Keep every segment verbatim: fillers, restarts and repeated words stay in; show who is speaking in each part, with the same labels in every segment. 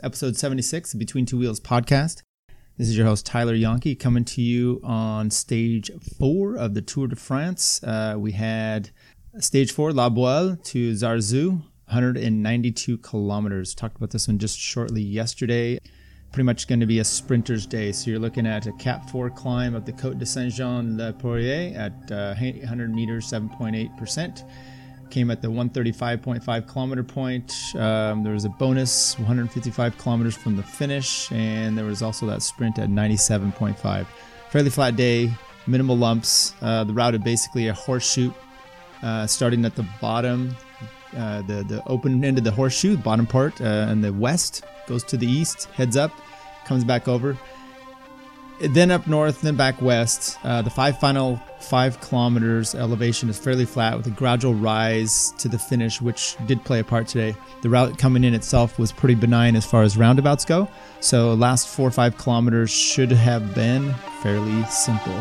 Speaker 1: Episode seventy-six, Between Two Wheels podcast. This is your host, Tyler Yonke, coming to you on stage four of the Tour de France. Uh, we had stage four, La Boile to Zarzau, one hundred ninety-two kilometers. Talked about this one just shortly yesterday. Pretty much going to be a sprinter's day. So you're looking at a Cap four climb of the Côte de Saint-Jean-le-Poirier at uh, eight hundred meters, seven point eight percent. Came at the one thirty-five point five kilometer point. Um, there was a bonus one hundred fifty-five kilometers from the finish, and there was also that sprint at ninety-seven point five. Fairly flat day, minimal lumps. Uh, the route is basically a horseshoe, uh, starting at the bottom, uh, the the open end of the horseshoe, bottom part, uh, in the west, goes to the east, heads up, comes back over. Then up north, then back west. Uh, the five final five kilometers elevation is fairly flat with a gradual rise to the finish, which did play a part today. The route coming in itself was pretty benign as far as roundabouts go. So last four or five kilometers should have been fairly simple.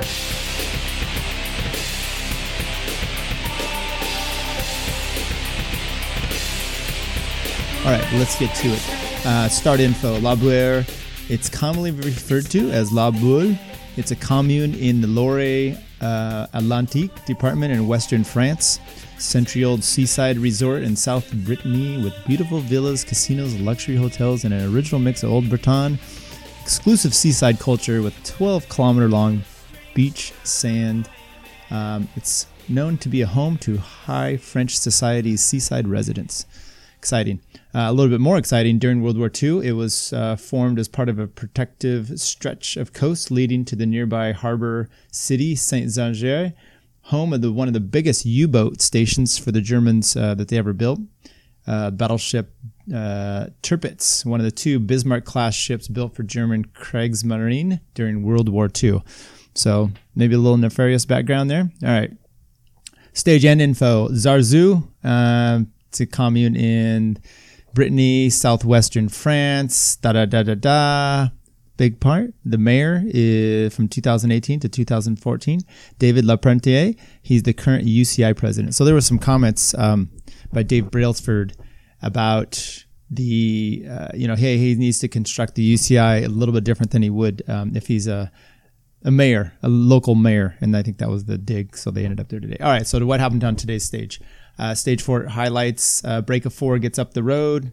Speaker 1: All right, let's get to it. Uh, start info. La Boile. It's commonly referred to as La Boile. It's a commune in the Loire uh, Atlantique department in western France. Century-old seaside resort in South Brittany with beautiful villas, casinos, luxury hotels, and an original mix of Old Breton. Exclusive seaside culture with twelve kilometer long beach sand. Um, it's known to be a home to high French society's seaside residents. Exciting. Uh, a little bit more exciting, during World War Two, it was uh, formed as part of a protective stretch of coast leading to the nearby harbor city, Saint-Sanger, home of the one of the biggest U-boat stations for the Germans uh, that they ever built. Uh, battleship uh, Tirpitz, one of the two Bismarck-class ships built for German Kriegsmarine during World War Two. So maybe a little nefarious background there. All right. Stage end info. Zarzau. Uh, It's a commune in Brittany, southwestern France, da da da da da. Big part. The mayor is from two thousand eighteen to two thousand fourteen, David Laprentière. He's the current U C I president. So there were some comments um, by Dave Brailsford about the, uh, you know, hey, he needs to construct the U C I a little bit different than he would um, if he's a a mayor, a local mayor. And I think that was the dig. So they ended up there today. All right. So what happened on today's stage? Uh, stage four highlights, uh, break of four gets up the road,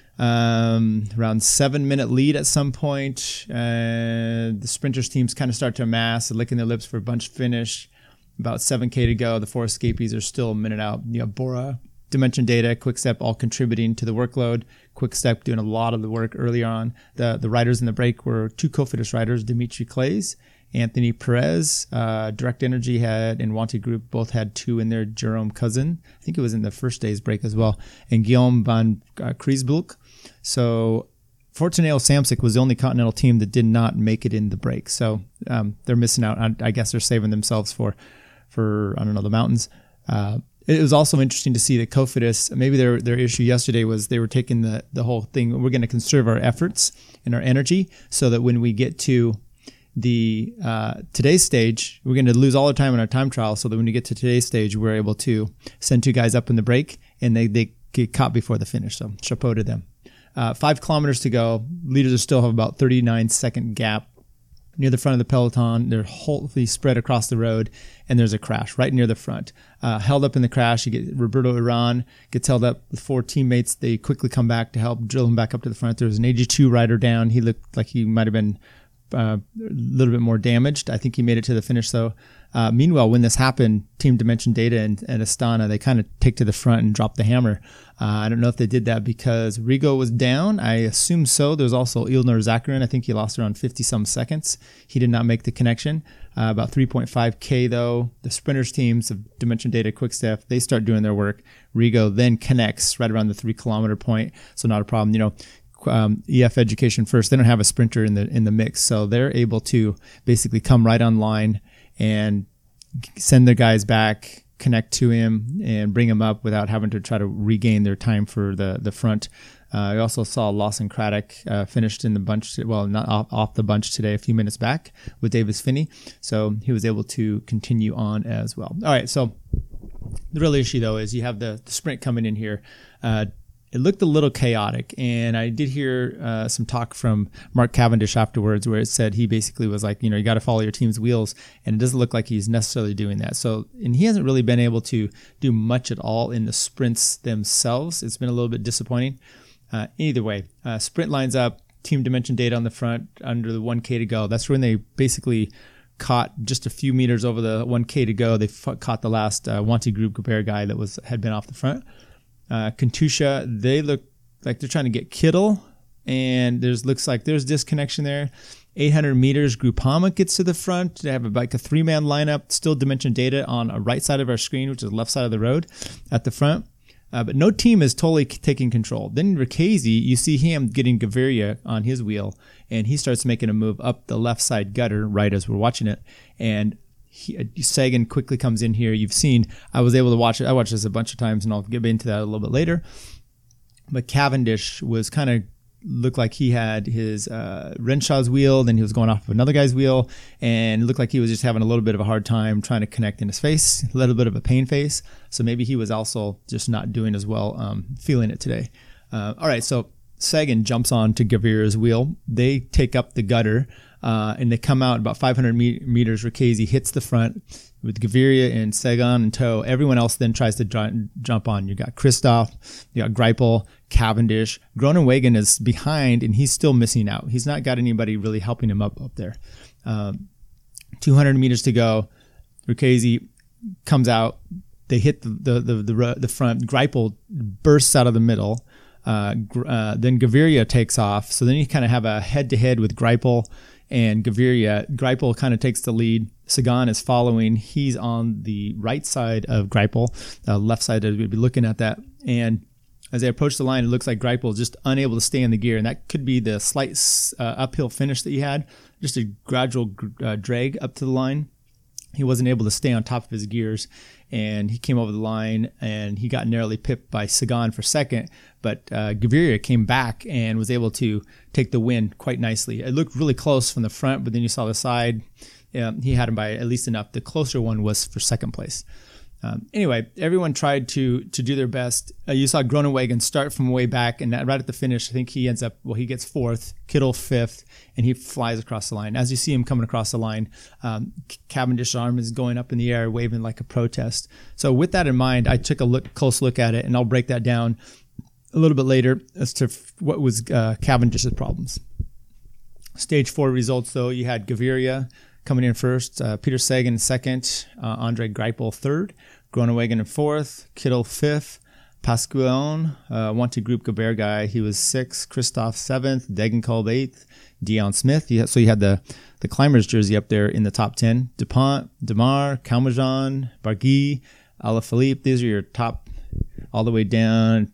Speaker 1: um, around seven minute lead at some point. Uh, the sprinters teams kind of start to amass, licking their lips for a bunch finish. About seven K to go. The four escapees are still a minute out. You have Bora, Dimension Data, Quickstep all contributing to the workload. Quickstep doing a lot of the work early on. The the riders in the break were two Cofidis riders, Dimitri Claes, Anthony Perez. uh, Direct Energy had and Wanted Group both had two in there. Jerome Cousin, I think it was in the first day's break as well, and Guillaume van uh, Kriesbulk. So Fortunato Samsic was the only Continental team that did not make it in the break. So um, they're missing out. I, I guess they're saving themselves for, for I don't know, the mountains. Uh, it was also interesting to see that Cofidis, maybe their their issue yesterday was they were taking the, the whole thing, we're going to conserve our efforts and our energy so that when we get to the uh, today's stage, we're going to lose all our time in our time trial so that when we get to today's stage, we're able to send two guys up in the break and they, they get caught before the finish. So chapeau to them. Uh, five kilometers to go. Leaders still have about thirty-nine second gap. Near the front of the peloton, they're wholly spread across the road, and there's a crash right near the front. Uh, held up in the crash, you get Roberto Iran gets held up with four teammates. They quickly come back to help drill him back up to the front. There was an eighty-two rider down. He looked like he might have been Uh, a little bit more damaged. I think he made it to the finish though. Uh, meanwhile, when this happened, Team Dimension Data and, and Astana, they kind of take to the front and drop the hammer. Uh, I don't know if they did that because Rigo was down. I assume so. There's also Ilnur Zakarin. I think he lost around fifty some seconds. He did not make the connection. Uh, about three point five K though. The sprinters teams of Dimension Data, Quickstep, they start doing their work. Rigo then connects right around the three kilometer point. So not a problem. You know, Um, E F Education First, they don't have a sprinter in the in the mix, so they're able to basically come right online and send their guys back, connect to him, and bring him up without having to try to regain their time for the the front. Uh, I also saw Lawson Craddock uh, finished in the bunch, well, not off, off the bunch today, a few minutes back with Davis Finney, so he was able to continue on as well. All right, so the real issue though is you have the, the sprint coming in here. Uh, it looked a little chaotic. And I did hear uh, some talk from Mark Cavendish afterwards where it said he basically was like, you know, you got to follow your team's wheels. And it doesn't look like he's necessarily doing that. So, and he hasn't really been able to do much at all in the sprints themselves. It's been a little bit disappointing. Uh, either way, uh, sprint lines up, team dimension data on the front under the one K to go. That's when they basically caught just a few meters over the one K to go. They f- caught the last uh, Wanty Group Gobert guy that was had been off the front. Uh, Katusha, they look like they're trying to get Kittle, and there's looks like there's disconnection there. eight hundred meters, Groupama gets to the front. They have like a three-man lineup, still dimension data on a right side of our screen, which is the left side of the road at the front. Uh, but no team is totally taking control. Then Rickazy, you see him getting Gaviria on his wheel, and he starts making a move up the left side gutter right as we're watching it. And he, uh, Sagan quickly comes in here. You've seen, I was able to watch it. I watched this a bunch of times, and I'll get into that a little bit later. But Cavendish was kind of looked like he had his uh, Renshaw's wheel, then he was going off of another guy's wheel, and it looked like he was just having a little bit of a hard time trying to connect in his face, a little bit of a pain face. So maybe he was also just not doing as well, um, feeling it today. Uh, all right, so Sagan jumps on to Gavira's wheel. They take up the gutter, uh, and they come out about five hundred meters. Rickazy hits the front with Gaviria and Sagan in tow. Everyone else then tries to j- jump on. You got Kristoff, you got Greipel, Cavendish. Groenewegen is behind, and he's still missing out. He's not got anybody really helping him up up there. Um, two hundred meters to go. Rickazy comes out. They hit the the the, the, the front. Greipel bursts out of the middle. Uh, uh, then Gaviria takes off. So then you kind of have a head-to-head with Greipel and Gaviria. Greipel kind of takes the lead. Sagan is following. He's on the right side of Greipel, uh, left side, as we'd be looking at that. And as they approach the line, it looks like Greipel is just unable to stay in the gear. And that could be the slight uh, uphill finish that he had, just a gradual uh, drag up to the line. He wasn't able to stay on top of his gears, and he came over the line, and he got narrowly pipped by Sagan for second. But uh, Gaviria came back and was able to take the win quite nicely. It looked really close from the front, but then you saw the side. Um, he had him by at least enough. The closer one was for second place. Um, anyway, everyone tried to to do their best. Uh, you saw Groenewegen start from way back, and right at the finish, I think he ends up, well, he gets fourth, Kittle fifth, and he flies across the line. As you see him coming across the line, um, Cavendish's arm is going up in the air, waving like a protest. So with that in mind, I took a look, close look at it, and I'll break that down a little bit later as to what was uh, Cavendish's problems. Stage four results, though, you had Gaviria coming in first, uh, Peter Sagan second, uh, Andre Greipel third, Groenewegen in fourth, Kittle fifth, Pascual, uh, Wanty Group Gobert guy, he was sixth, Kristoff seventh, Degenkolb eighth, Dion Smith. You had, so you had the, the climbers jersey up there in the top ten. DuPont, Demar, Calmejean, Barguil, Alaphilippe. These are your top all the way down.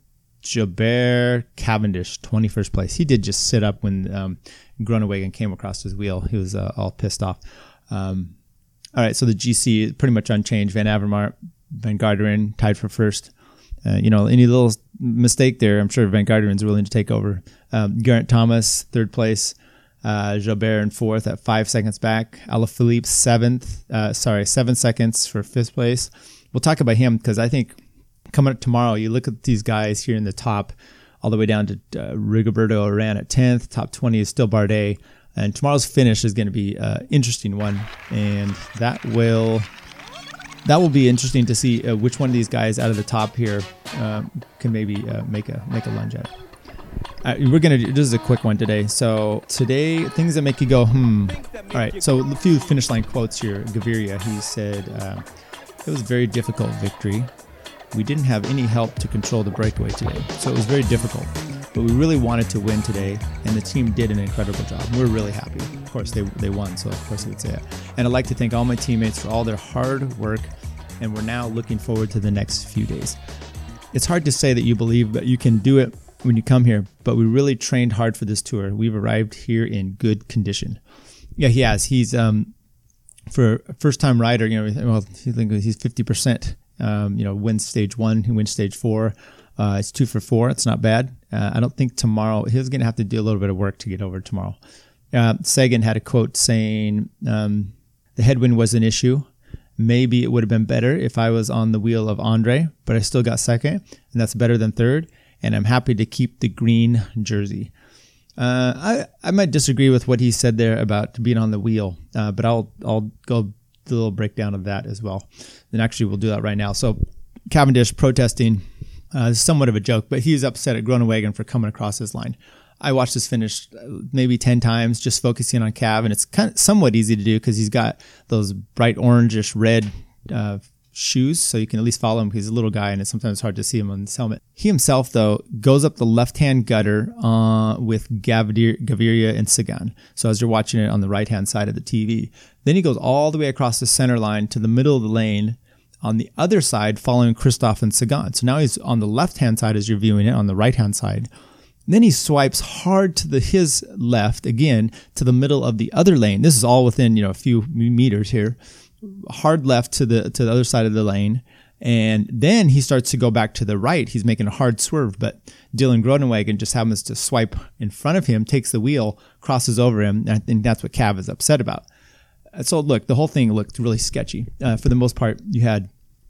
Speaker 1: Gilbert, Cavendish, twenty-first place. He did just sit up when um, Groenewegen came across his wheel. He was uh, all pissed off. Um, all right, so the G C is pretty much unchanged. Van Avermaet, Van Garderen tied for first. Uh, you know, any little mistake there, I'm sure Van Garderen's willing to take over. Um, Geraint Thomas, third place. Uh, Gilbert in fourth at five seconds back. Alaphilippe, seventh. Uh, sorry, seven seconds for fifth place. We'll talk about him because I think coming up tomorrow, you look at these guys here in the top, all the way down to uh, Rigoberto Urán at tenth. Top twenty is still Bardet. And tomorrow's finish is going to be an interesting one. And that will that will be interesting to see uh, which one of these guys out of the top here um, can maybe uh, make a make a lunge at. Uh, we're going to do, this is a quick one today. So today, things that make you go, hmm. All right, so a few finish line quotes here. Gaviria, he said, uh, it was a very difficult victory. We didn't have any help to control the breakaway today, so it was very difficult. But we really wanted to win today, and the team did an incredible job. We're really happy. Of course, they they won, so of course I would say it. And I'd like to thank all my teammates for all their hard work, and we're now looking forward to the next few days. It's hard to say that you believe that you can do it when you come here, but we really trained hard for this tour. We've arrived here in good condition. Yeah, he has. He's, um, for a first-time rider, you know, well, he's fifty percent. Um, you know, wins stage one, he wins stage four. Uh, it's two for four. It's not bad. Uh, I don't think tomorrow, he's going to have to do a little bit of work to get over tomorrow. Uh, Sagan had a quote saying, um, the headwind was an issue. Maybe it would have been better if I was on the wheel of Andre, but I still got second, and that's better than third. and I'm happy to keep the green jersey. Uh, I I might disagree with what he said there about being on the wheel, uh, but I'll I'll go do a little breakdown of that as well. And actually, we'll do that right now. So Cavendish protesting uh, is somewhat of a joke, but he's upset at Groenewegen for coming across his line. I watched this finish maybe ten times, just focusing on Cav, and it's kind of somewhat easy to do because he's got those bright orangish red uh, shoes, so you can at least follow him because he's a little guy and it's sometimes hard to see him on his helmet. He himself, though, goes up the left-hand gutter uh, with Gaviria, Gaviria and Sagan. So as you're watching it on the right-hand side of the T V, then he goes all the way across the center line to the middle of the lane on the other side, following Kristoff and Sagan. So now he's on the left-hand side as you're viewing it, on the right-hand side. Then he swipes hard to the his left, again, to the middle of the other lane. This is all within, you know, a few meters here. Hard left to the to the other side of the lane. And then he starts to go back to the right. He's making a hard swerve, but Dylan Groenewegen just happens to swipe in front of him, takes the wheel, crosses over him, and I think that's what Cav is upset about. So, look, the whole thing looked really sketchy. Uh, for the most part, you had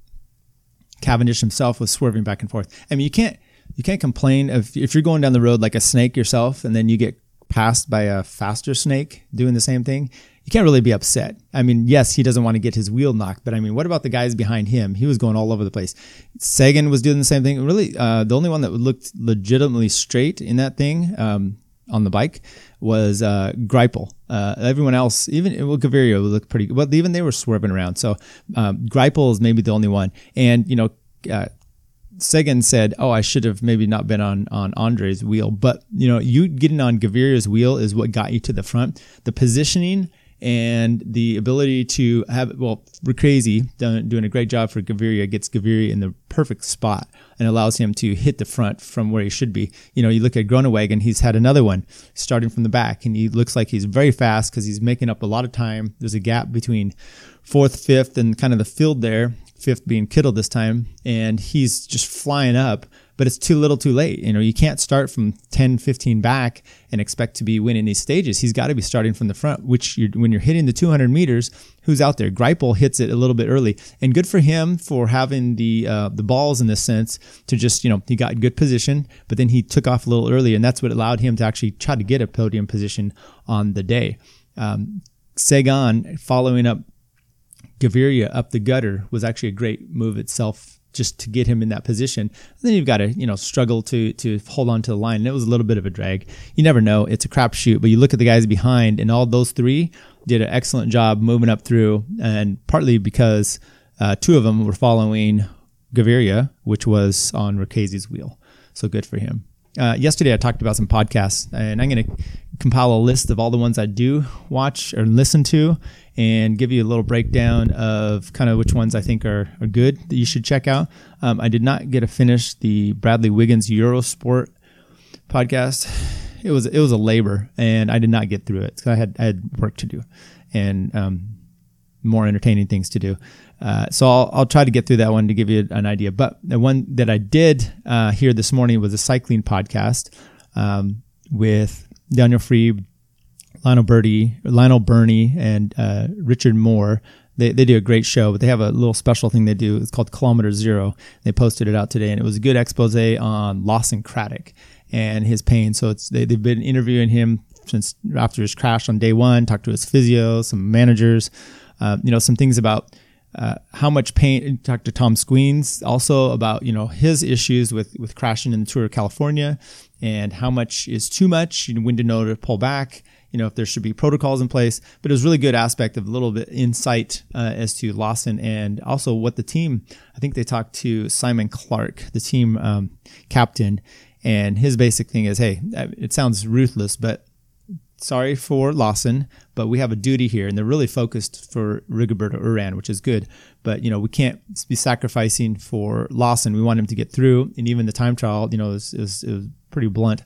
Speaker 1: Cavendish himself was swerving back and forth. I mean, you can't you can't complain if if you're going down the road like a snake yourself, and then you get passed by a faster snake doing the same thing. You can't really be upset. I mean, yes, he doesn't want to get his wheel knocked, but I mean, what about the guys behind him? He was going all over the place. Sagan was doing the same thing. Really, uh, the only one that looked legitimately straight in that thing um, on the bike was uh, Greipel. Uh, everyone else, even well, Gaviria looked pretty good. Well, even they were swerving around. So um, Greipel is maybe the only one. And, you know, uh, Sagan said, oh, I should have maybe not been on, on Andre's wheel. But, you know, you getting on Gaviria's wheel is what got you to the front. The positioning and the ability to have, well, Crazy done, doing a great job for Gaviria, gets Gaviria in the perfect spot and allows him to hit the front from where he should be. You know, you look at Groenewegen, he's had another one starting from the back, and he looks like he's very fast because he's making up a lot of time. There's a gap between fourth, fifth, and kind of the field there, fifth being Kittel this time, and he's just flying up, but it's too little too late. You know, you can't start from ten, fifteen back and expect to be winning these stages. He's got to be starting from the front, which you're, when you're hitting the two hundred meters, who's out there? Greipel hits it a little bit early, and good for him for having the uh, the balls in this sense to just, you know, he got good position, but then he took off a little early, and that's what allowed him to actually try to get a podium position on the day. Um, Sagan following up Gaviria up the gutter was actually a great move itself, just to get him in that position. And then you've got to, you know, struggle to to hold on to the line. And it was a little bit of a drag. You never know. It's a crapshoot. But you look at the guys behind, and all those three did an excellent job moving up through. And partly because uh, two of them were following Gaviria, which was on Marchese's wheel. So good for him. Uh, yesterday, I talked about some podcasts, and I'm going to compile a list of all the ones I do watch or listen to and give you a little breakdown of kind of which ones I think are, are good that you should check out. Um, I did not get to finish the Bradley Wiggins Eurosport podcast. It was it was a labor, and I did not get through it because I had I had work to do and um, more entertaining things to do. Uh, so I'll, I'll try to get through that one to give you an idea. But the one that I did uh, hear this morning was a cycling podcast um, with Daniel Friebe, Lionel Birdie, Lionel Burney, and uh, Richard Moore. They they do a great show, but they have a little special thing they do. It's called Kilometer Zero. They posted it out today, and it was a good expose on Lawson Craddock and his pain. So it's they, they've been interviewing him since after his crash on day one, talked to his physio, some managers, uh, you know, some things about Uh, how much pain. Talked to Tom Squeens also about, you know, his issues with, with crashing in the Tour of California and how much is too much, you know, when to know to pull back, you know, if there should be protocols in place. But it was a really good aspect of a little bit insight uh, as to Lawson and also what the team, I think they talked to Simon Clark, the team um, captain, and his basic thing is, hey, it sounds ruthless, but sorry for Lawson, but we have a duty here, and they're really focused for Rigoberto Urán, which is good. But, you know, we can't be sacrificing for Lawson. We want him to get through, and even the time trial, you know, is is is pretty blunt.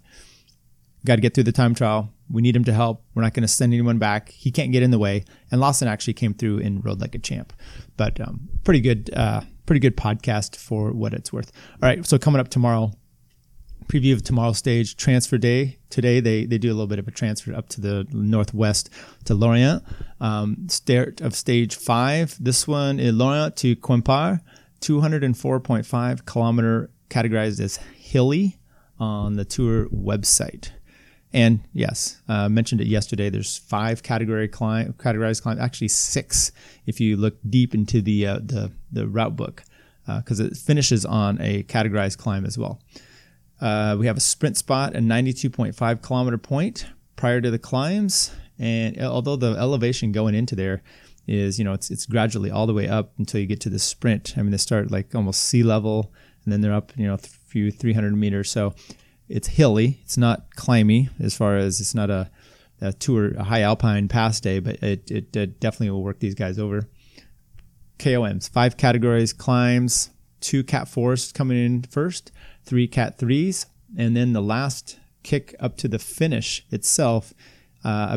Speaker 1: Got to get through the time trial. We need him to help. We're not going to send anyone back. He can't get in the way. And Lawson actually came through and rode like a champ. But um, pretty good, uh, pretty good podcast for what it's worth. All right, so coming up tomorrow. Preview of tomorrow's stage, transfer day. Today they they do a little bit of a transfer up to the northwest to Lorient. Um, start of stage five. This one is Lorient to Quimper, two hundred four point five kilometer, categorized as hilly. on the tour website. And yes, I uh, mentioned it yesterday. There's five category climb, categorized climb, actually six if you look deep into the uh, the, the route book, because uh, it finishes on a categorized climb as well. Uh, we have a sprint spot, a ninety-two point five kilometer point prior to the climbs. And although the elevation going into there is, you know, it's it's gradually all the way up until you get to the sprint. I mean, they start like almost sea level, and then they're up, you know, a few three hundred meters. So it's hilly. It's not climby as far as it's not a, a tour, a high alpine pass day, but it, it, it definitely will work these guys over. K O Ms, five categories, climbs, two Cat fours coming in first, three Cat threes, and then the last kick up to the finish itself. Uh,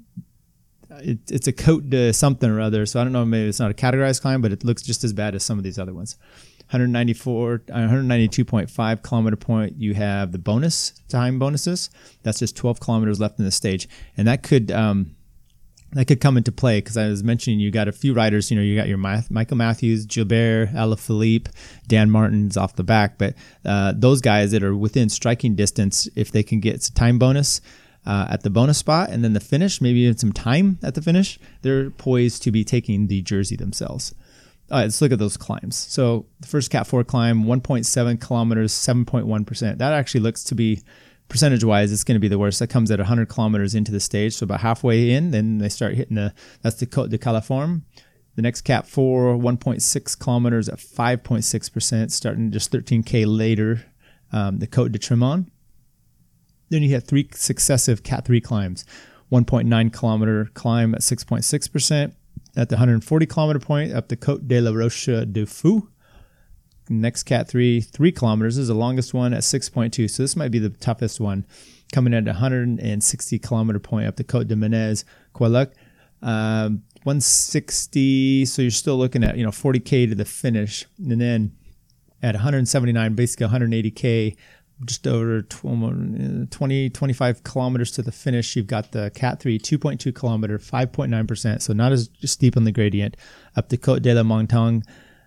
Speaker 1: it, it's a Côte de something or other, so I don't know, maybe it's not a categorized climb, but it looks just as bad as some of these other ones. one ninety-four, one ninety-two point five kilometer point, you have the bonus time bonuses. That's just twelve kilometers left in the stage, and that could um, that could come into play because I was mentioning you got a few riders. You know, you got your Michael Matthews, Gilbert, Alaphilippe, Dan Martin's off the back, but uh, those guys that are within striking distance, if they can get a time bonus uh, at the bonus spot, and then the finish, maybe even some time at the finish, they're poised to be taking the jersey themselves. All right, let's look at those climbs. So the first Cat four climb, one point seven kilometers, seven point one percent. That actually looks to be, percentage-wise, it's going to be the worst. That comes at one hundred kilometers into the stage, so about halfway in, then they start hitting the, that's the Côte de Californie. The next Cat four, one point six kilometers at five point six percent, starting just thirteen K later, um, the Côte de Tremont. Then you have three successive Cat three climbs, one point nine kilometer climb at six point six percent. At the one hundred forty kilometer point, up the Côte de la Roche du Fou. Next Cat three, three kilometers is the longest one at six point two. So this might be the toughest one, coming at a one hundred sixty kilometer point up the Côte de Menez, Queluc. Um, one sixty, so you're still looking at, you know, forty K to the finish. And then at one hundred seventy-nine, basically one hundred eighty K, just over twenty, twenty-five kilometers to the finish, you've got the Cat three, two point two kilometer, five point nine percent, so not as steep on the gradient, up the Côte de la Montagne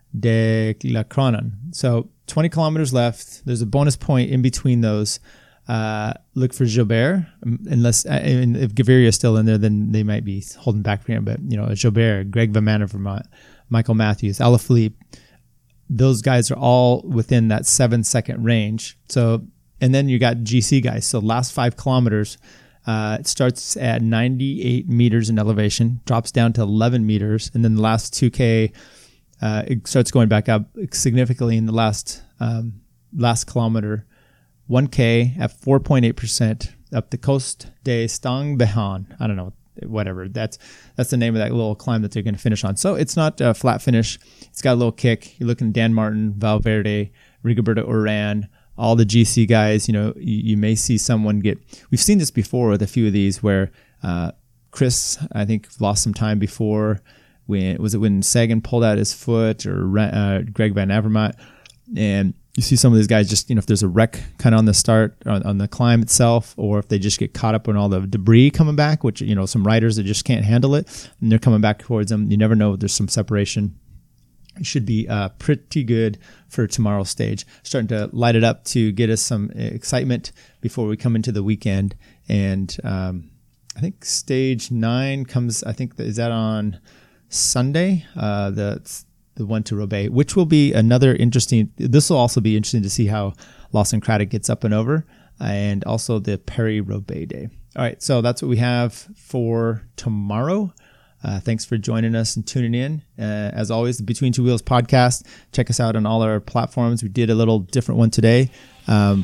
Speaker 1: de la Cronan. So twenty kilometers left. There's a bonus point in between those. Uh, look for Gilbert, unless uh, if Gaviria is still in there, then they might be holding back for him. But, you know, Gilbert, Greg Van Manen, Vermont, Michael Matthews, Alaphilippe, those guys are all within that seven second range. So, and then you got G C guys. So last five kilometers, uh, it starts at ninety-eight meters in elevation, drops down to eleven meters. And then the last two K, uh, it starts going back up significantly in the last, um, last kilometer, one K at four point eight percent up the Coste de Stang-Behan. I don't know. Whatever, that's that's the name of that little climb that they're going to finish on. So it's not a flat finish. It's got a little kick. You're looking at Dan Martin, Valverde, Rigoberto Urán, all the G C guys. You know, you, you may see someone get. We've seen this before with a few of these where uh, Chris, I think, lost some time before. When was it when Sagan pulled out his foot, or uh, Greg Van Avermaet, and you see some of these guys just, you know, if there's a wreck kind of on the start, on, on the climb itself, or if they just get caught up on all the debris coming back, which, you know, some riders that just can't handle it, and they're coming back towards them. You never know. There's some separation. It should be uh, pretty good for tomorrow's stage. Starting to light it up to get us some excitement before we come into the weekend. And um, I think stage nine comes, I think, is that on Sunday? Uh, the the one to Roubaix, which will be another interesting, this will also be interesting to see how Lawson Craddock gets up and over, and also the Paris-Roubaix day. All right, so that's what we have for tomorrow. Uh, thanks for joining us and tuning in. Uh, as always, the Between Two Wheels podcast. Check us out on all our platforms. We did a little different one today. Um,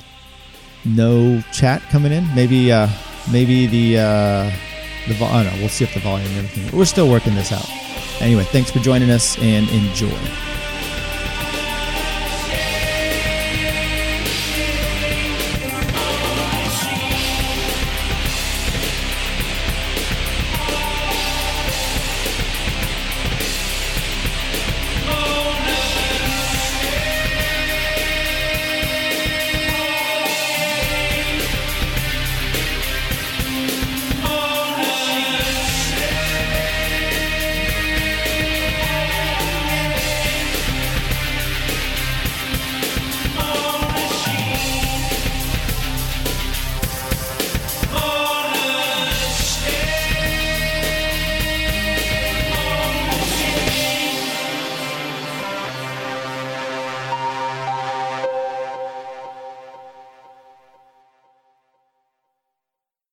Speaker 1: no chat coming in. Maybe uh, maybe the, uh, the vo- I don't know. We'll see if the volume and everything. We're still working this out. Anyway, thanks for joining us and enjoy.